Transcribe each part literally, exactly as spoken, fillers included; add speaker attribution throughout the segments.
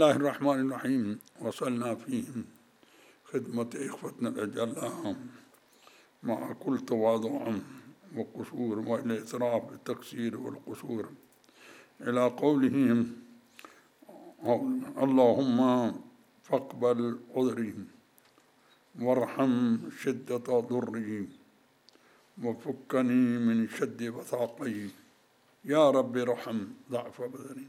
Speaker 1: الله الرحمن الرحيم. وصلنا فيهم خدمة إخوتنا الأجلاء مع كل تواضع وقصور والإعتراف بالتقصير والقصور إلى قولهم: اللهم فاقبل عذري وارحم شدة ضري وفكني من شد وثاقي يا رب ارحم ضعف بدني.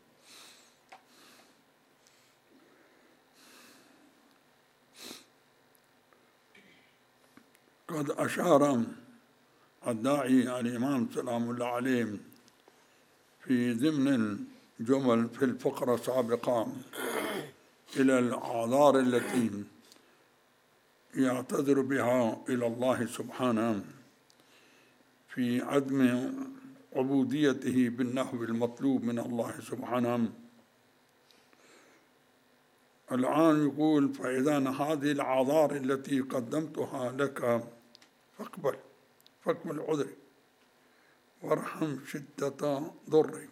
Speaker 1: قد أشار الداعي الإمام سلام الله عليه في ضمن الجمل في الفقرة السابقة إلى الأعذار التي يعتذر بها إلى الله سبحانه في عدم عبوديته بالنحو المطلوب من الله سبحانه. الآن يقول: فإذا هذه الأعذار التي قدمتها لك فاقبل فاقبل عذري وارحم شدة ضري.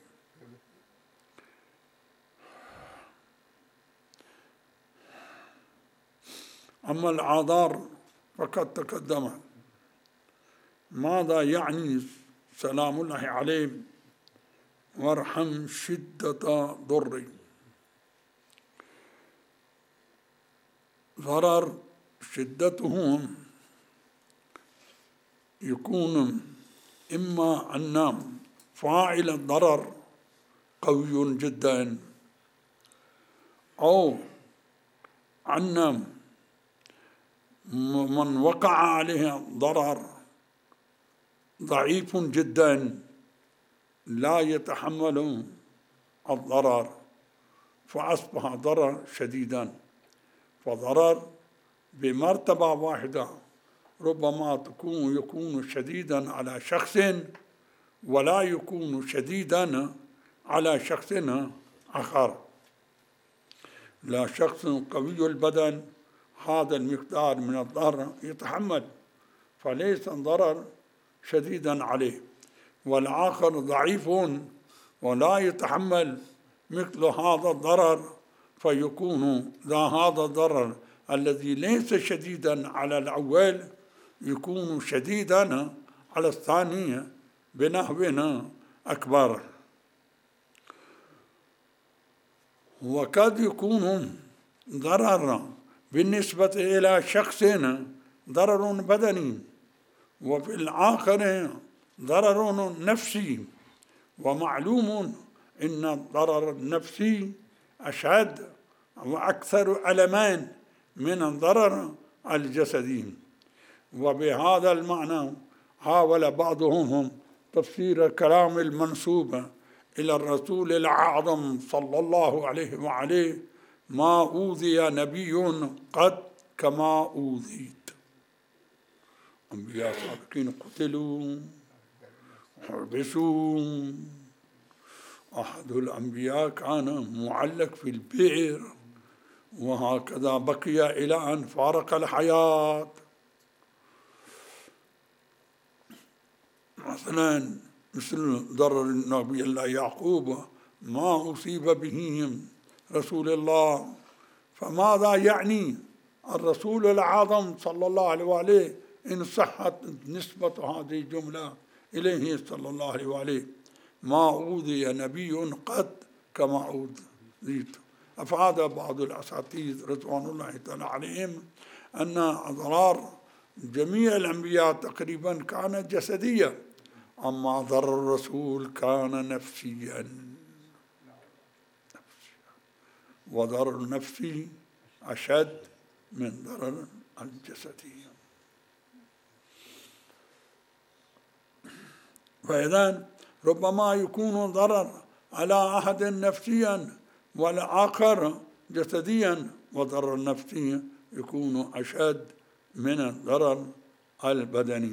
Speaker 1: أما الأعذار فقد تقدمت. ماذا يعني سلام الله عليه وارحم شدة ضري؟ ضرر شدته يكون إما أن فاعل الضرر قوي جدا، أو أن من وقع عليه ضرر ضعيف جدا لا يتحمل الضرر فأصبح ضرر شديدا. فضرر بمرتبة واحدة ربما تكون يكون شديدا على شخص ولا يكون شديدا على شخص آخر. لا شخص قوي البدن هذا المقدار من الضرر يتحمل فليس ضرر شديدا عليه، والآخر ضعيف ولا يتحمل مثل هذا الضرر فيكون ذا هذا الضرر الذي ليس شديدا على الأول يكون شديدا على الثاني بنحو أكبر. وقد يكون ضرر بالنسبة إلى شخص ضرر بدني، وفي الآخر ضرر نفسي، ومعلوم أن الضرر النفسي أشد وأكثر ألمان من الضرر الجسدي. وبهذا المعنى حاول بعضهم تفسير الكلام المنسوب إلى الرسول الأعظم صلى الله عليه وعليه: ما أوذي نبي قد كما أوذيت. أنبياء سابقين قتلوا حبسوا. أحد الأنبياء كان معلق في البئر وهكذا بقي إلى أن فارق الحياة. مثلا مثل ضرر النبي الله يعقوب ما أصيب به رسول الله. فماذا يعني الرسول الأعظم صلى الله عليه وآله إن صحت نسبة هذه الجملة إليه صلى الله عليه وآله: ما أوذي نبي قد كما أوذيت. أفاد بعض الأساتذة رضوان الله تعالى عليهم أن أضرار جميع الأنبياء تقريبا كانت جسدية، أما ضرر الرسول كان نفسيا، وضرر النفسي أشد من ضرر الجسدي. فإذن ربما يكون ضرر على أحد نفسيا والآخر جسديا، وضرر النفسي يكون أشد من الضرر البدني.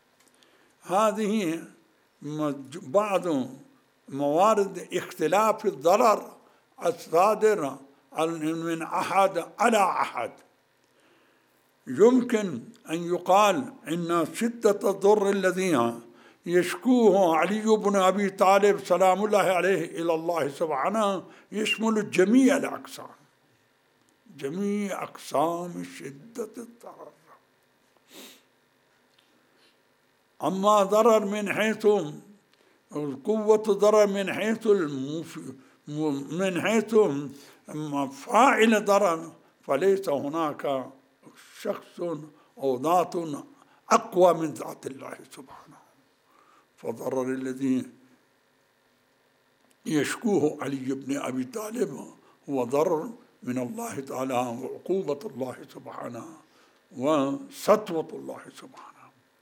Speaker 1: هذه بعض موارد اختلاف الضرر الصادر من أحد على أحد. يمكن أن يقال إن شدة الضر الذي يشكوه علي بن أبي طالب سلام الله عليه إلى الله سبحانه يشمل جميع الأقسام، جميع أقسام شدة الضرر. أما ضرر من حيث قوة ضرر من حيث من حيث فاعل ضرر فليس هناك شخص أو ذات أقوى من ذات الله سبحانه. فضرر الذي يشكوه علي بن أبي طالب هو ضرر من الله تعالى وعقوبة الله سبحانه وسطوة الله سبحانه.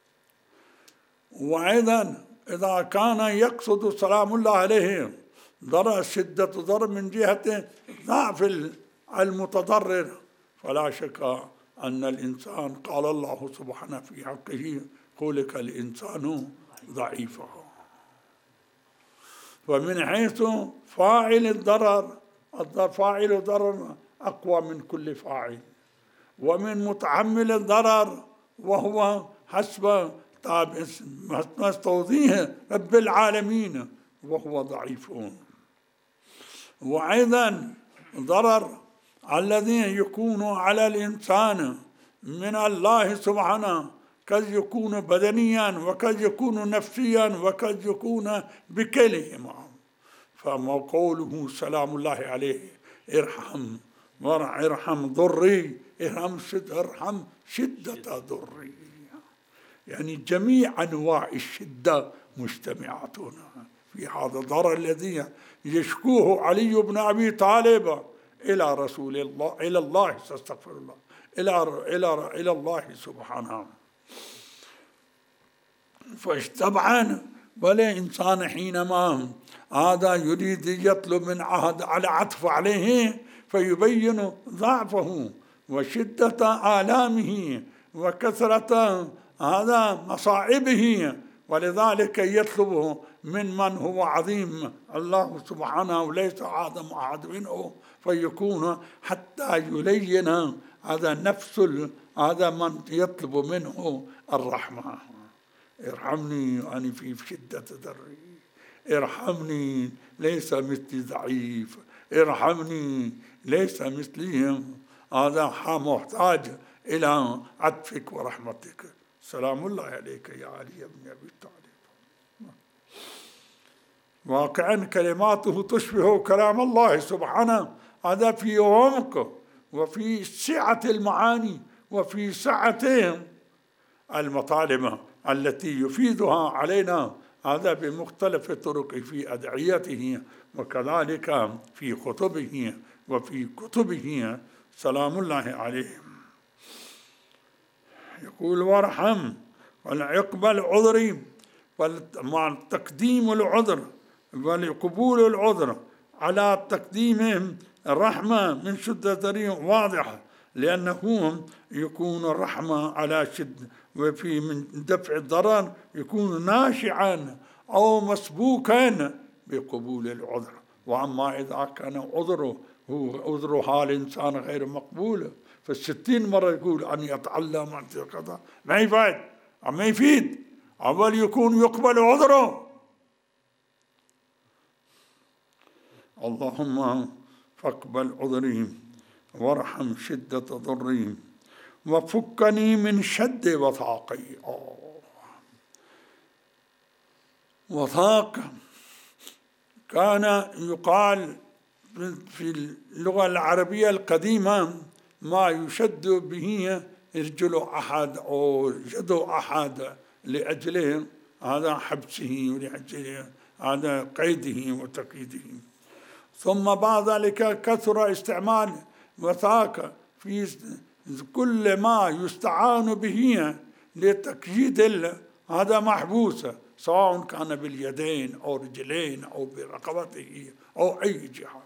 Speaker 1: وأيضا إذا كان يقصد سلام الله عليه ضرر شدة ضرر من جهة ضعف المتضرر فلا شك أن الإنسان قال الله سبحانه في حقه خلق الإنسان ضعيفا. ومن حيث فاعل الضرر فاعل الضرر أقوى من كل فاعل، ومن متحمل الضرر وهو حسب مستوضيه رب العالمين وهو ضعيف. وأيضا ضرر الذي يكون على الإنسان من الله سبحانه قد يكون بدنيا وقد يكون نفسيا وقد يكون بكلهما. فما قوله سلام الله عليه ارحم ارحم ضري ارحم شد ارحم شدة ضري، يعني جميع أنواع الشدة مجتمعات في هذا الضرر الذي يشكوه علي بن أبي طالب إلى رسول الله إلى الله استغفر الله إلى إلى إلى الله سبحانه. فطبعا ولا إنسان حينما هذا يريد يطلب من عهد على عطف عليه فيبين ضعفه وشدة آلامه وكثرة هذا مصائبه، ولذلك يطلب من من هو عظيم الله سبحانه وليس آدم أحد منه، فيكون حتى يلين هذا نفس هذا من يطلب منه الرحمة. ارحمني أنا في شدة ضري، ارحمني ليس مثلي ضعيف، ارحمني ليس مثليهم، هذا محتاج إلى عطفك ورحمتك. سلام الله عليك يا علي بن أبي طالب. واقعا كلماته تشبه كلام الله سبحانه، هذا في عمق وفي سعة المعاني وفي سعة المطالب التي يفيدها علينا، هذا بمختلف الطرق في أدعيته وكذلك في خطبه وفي كتبه سلام الله عليه. يقول وارحم والعقبال عذري مع تقديم العذر وقبول العذر على تقديم الرحمة من شدة ضرر واضحة، لأنه يكون الرحمة على شد وفي من دفع الضرر يكون ناشعا أو مسبوكا بقبول العذر. وأما إذا كان عذره هو عذر الإنسان غير مقبول فالستين مرة يقول أني أتعلم عن كذا ما يفيد ما يفيد أول يكون يقبل عذره. اللهم فاقبل عذري وارحم شدة ضري وفكني من شد وثاقي. وثاق كان يقال في اللغة العربية القديمة ما يشد به رجل أحد أو يد أحد لأجله هذا حبسه ولأجله هذا قيده وتقييده. ثم بعد ذلك كثر استعمال وثاق في كل ما يستعان به لتقييد هذا محبوس، سواء كان باليدين أو رجلين أو برقبته أو أي جهة.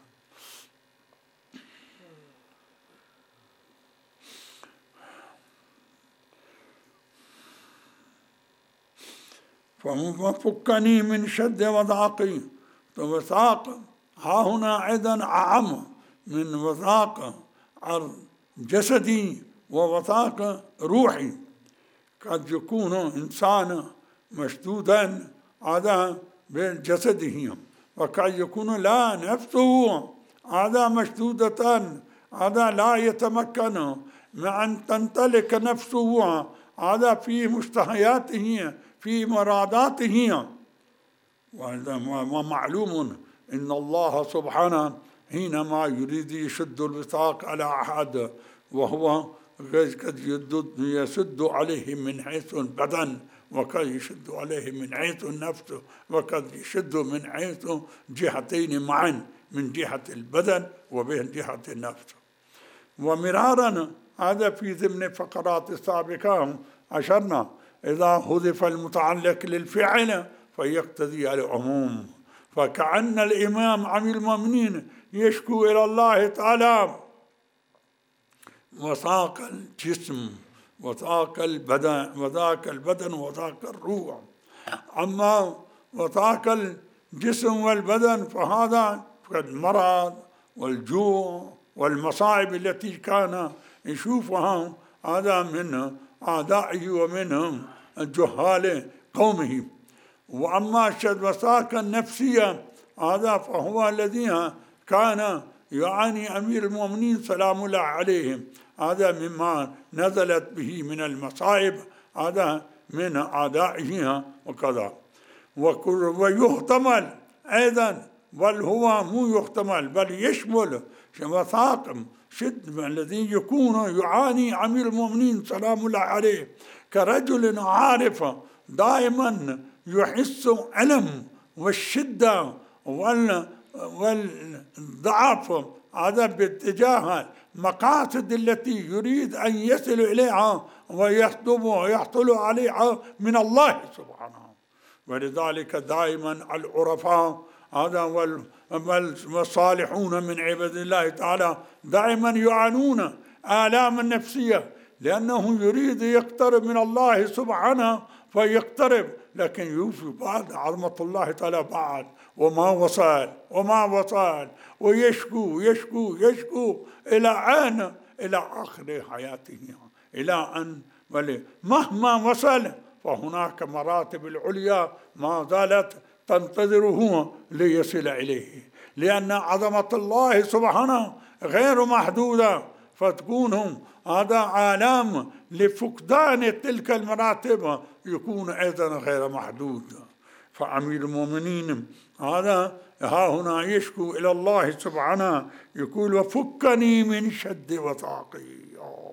Speaker 1: ففكني من شد وضاقي. وثاق ها هنا أيضا أعم من وثاق جسدي ووثاق روحي. قد يكون إنسان مشدودا هذا بجسده، وقد يكون لا نفسه هذا مشدودة، هذا لا يتمكن من أن تنطلق نفسه هذا في مشتهياته في مراداته. ومعلوم إن الله سبحانه حينما يريد يشد الوثاق على أحد وهو قد يسد عليه من حيث البدن، وقد يشد عليه من حيث النفس، وقد يشد من حيث جهتين معا، من جهة البدن ومن جهة النفس. ومرارا هذا في ضمن فقرات السابقة أشرنا إذا حذف المتعلق للفعل فيقتضي العموم، فكأن الإمام أمير المؤمنين يشكو إلى الله تعالى وثاق الجسم وثاق البدن وذاك البدن وذاك الروح. أما وثاق الجسم والبدن فهذا المرض والجوع والمصائب التي كان يشوفها هذا من أعدائه ومنهم جهال قومه. وأما الوثاق النفسية هذا فهو الذي كان يعاني أمير المؤمنين سلام الله عليهم، هذا مما نزلت به من المصائب هذا من أعدائه وكذا. ويحتمل أيضا، بل هو مو يحتمل بل يشمل وثاق شد الذي يكون يعاني أمير المؤمنين سلام الله عليه كرجل عارف دائما يحس ألم والشدة والضعف هذا باتجاه المقاصد التي يريد أن يصل إليها ويخدم ويحصل عليها من الله سبحانه. ولذلك دائما العرفاء هذا والصالحون من عباد الله تعالى دائما يعانون آلام النفسية، لأنه يريد يقترب من الله سبحانه فيقترب، لكن يوفي بعد عظمة الله تعالى بعد وما وصل وما وصل ويشكو يشكو يشكو إلى أن إلى آخر حياته، إلى أن مهما وصل فهناك مراتب العليا ما زالت تنتظره ليصل إليه، لأن عظمة الله سبحانه غير محدودة، فتكون هذا آلام لفقدان تلك المراتب يكون أيضا غير محدود. فأمير المؤمنين هذا ها هنا يشكو إلى الله سبحانه يقول وفكني من شد وثاقي،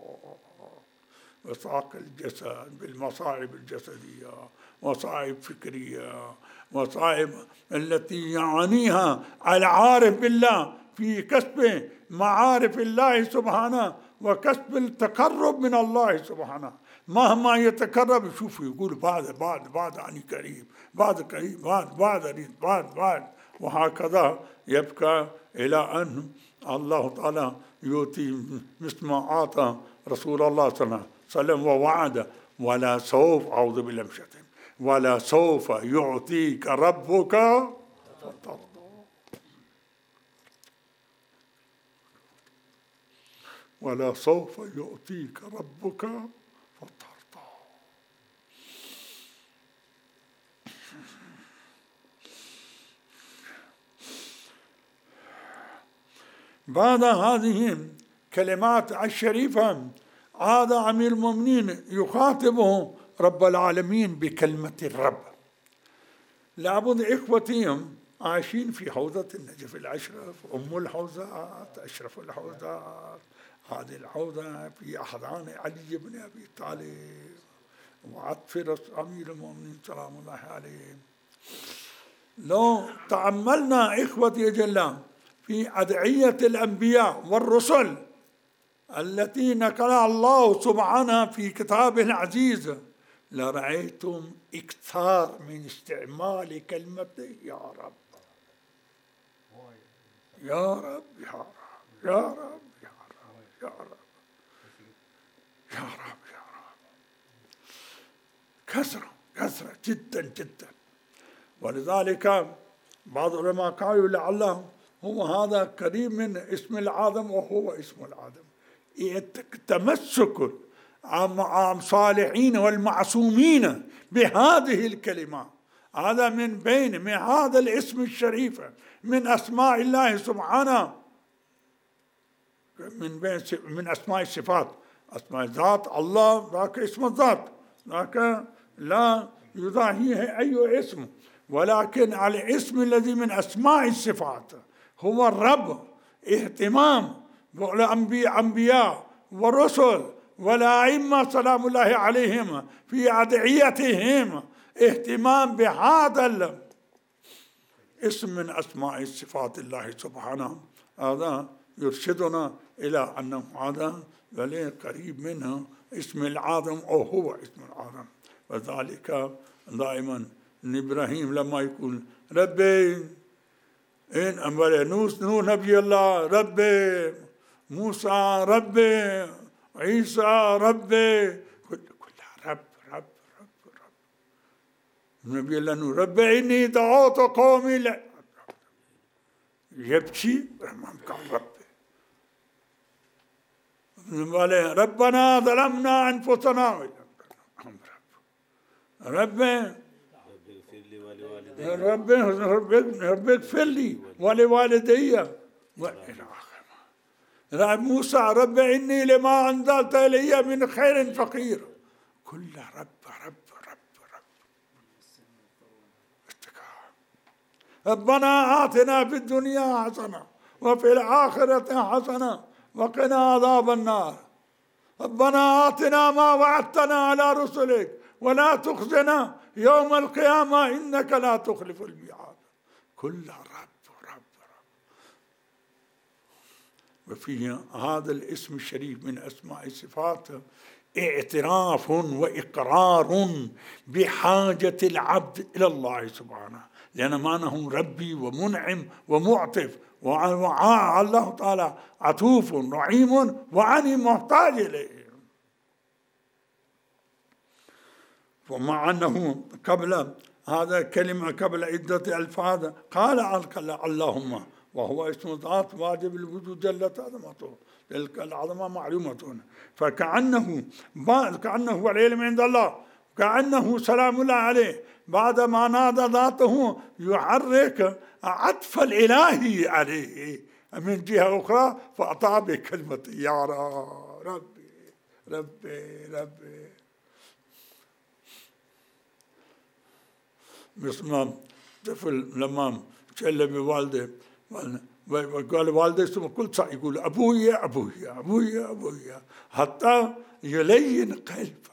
Speaker 1: وثاق الجسد بالمصائب الجسدية، مصائب فكرية، مصائب التي يعانيها العارف بالله في كسب معارف الله سبحانه وكسب التقرب من الله سبحانه. مهما يتقرب يشوف يقول بعد بعد بعد عني قريب، بعد قريب، بعد بعد قريب، بعد بعد، وهكذا يبقى إلى أن الله تعالى يؤتي مثل ما أعطى رسول الله صلى الله عليه وسلم ووعد ولا سوف أعوذ بالله من الشيطان ولا سوف يعطيك ربك فترضى. ولا سوف يعطيك ربك فترضى. بعد هذه الكلمات الشريفة عاد أمير المؤمنين يخاطبه رب العالمين بكلمة الرب. لابد إخوتهم عايشين في حوزة النجف الأشرف، أم الحوزات، أشرف الحوزات، هذه الحوزة في أحضان علي بن أبي طالب وعطف أمير المؤمنين سلام الله عليه. لو تأملنا إخوتي جل في أدعية الأنبياء والرسل التي نقلها الله سبحانه في كتابه العزيز لرأيتم إكثار من استعمال كلمة يا رب يا رب يا رب يا رب يا رب يا رب يا رب يا رب، كثرة كثرة جدا جدا. ولذلك بعض العلماء قالوا لعله هو هذا قريب من اسم العظم وهو اسم العظم، تمسك مع الصالحين والمعصومين بهذه الكلمة هذا من بين من هذا الاسم الشريف من أسماء الله سبحانه، من بين من أسماء الصفات. أسماء الذات الله ذاك اسم الذات، ذاك لا يضاهيه أي اسم، ولكن الاسم الذي من أسماء الصفات هو الرب. اهتمام بالأنبياء والرسل والأئمة سلام الله عليهم في أدعيتهم اهتمام بهذا الاسم من أسماء صفات الله سبحانه. هذا يرشدنا إلى أنه هذا بل قريب منه اسم العظم أو هو اسم العظم. وذلك دائما إبراهيم لما يقول ربي إن أمر نوح نبي الله ربي، موسى ربي، عيسى ربي، كلها رب رب رب رب. نبي الله نوح ربي إني دعوت قومي لا يبكي ربي. ربنا ظلمنا أنفسنا ربي ربي ربي اغفر لي ولوالدي وإلى آخره. موسى ربي إني لما أنزلت إلي من خير فقير. كلها رب رب رب رب. ربنا آتنا في الدنيا حسنة وفي الآخرة حسنة وقنا عذاب النار. ربنا آتنا ما وعدتنا على رسلك ولا تخزنا يوم القيامة إنك لا تخلف الميعاد. كلها رب رب رب. وفيه هذا الاسم الشريف من أسماء الصفات اعتراف وإقرار بحاجة العبد إلى الله سبحانه، لأن معناه ربي ومنعم ومعطف، والله تعالى عطوف رحيم وعني محتاج إليه. ومع أنه قبل هذا كلمة قبل عدة ألفاظ قال اللهم، وهو اسم ذات واجب الوجود جلت عظمته، تلك العظمة معلومة. فكأنه كأنه هو العلم عند الله، كأنه سلام الله عليه بعد ما نادى ذاته يحرك عطف الإلهي عليه من جهة أخرى، فأعطى بكلمة يا ربي ربي ربي. مثل طفل لما تشل بوالده وقال والده اسمه كل ساعة يقول أبويا أبويا أبويا أبويا حتى يلين قلبه،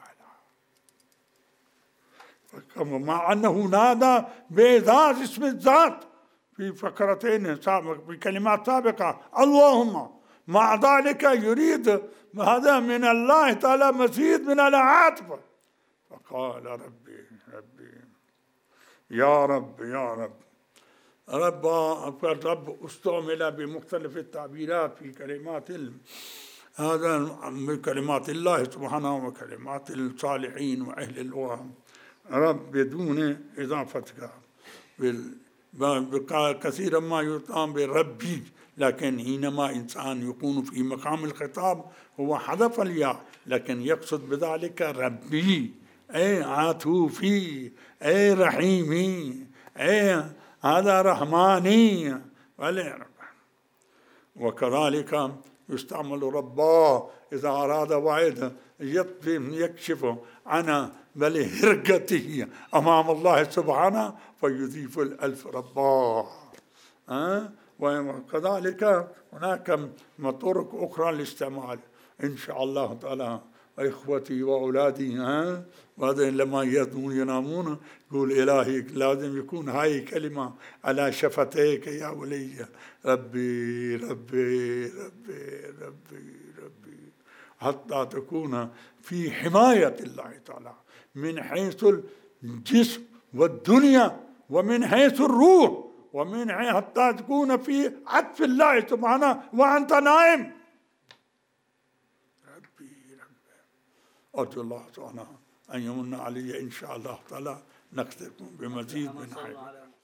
Speaker 1: مع أنه نادى بإعزاز اسم الذات في فقرتين سابقة في كلمات سابقة اللهم، مع ذلك يريد هذا من الله تعالى مزيد من العاطفة، فقال ربي ربي يا رب يا رب. رب الرب استعمل بمختلف التعبيرات في كلمات هذا من كلمات الله سبحانه وكلمات الصالحين وأهل اللغة. رب بدون إضافتها كثيرا ما يطعم بربي، لكن حينما إنسان يكون في مقام الخطاب هو حذف الياء، لكن يقصد بذلك ربي أي عاطوفي أي رحيمي أي هذا رحماني. وكذلك يستعمل رباه إذا أراد واحد يكشف عن بل هرقته أمام الله سبحانه فيضيف الألف رباه. أه؟ وكذلك هناك طرق أخرى للاستعمال إن شاء الله تعالى. إخوتي وأولادي ها بعدين لما ينامون يقول إلهي لازم يكون هاي كلمة على شفتيك يا ولي ربي ربي ربي ربي ربي، حتى تكون في حماية الله تعالى من حيث الجسم والدنيا ومن حيث الروح، ومن حيث حتى تكون في عطف الله سبحانه وأنت نائم. أرجو الله سبحانه أن يمن علي إن شاء الله تعالى نختم بمزيد من خير.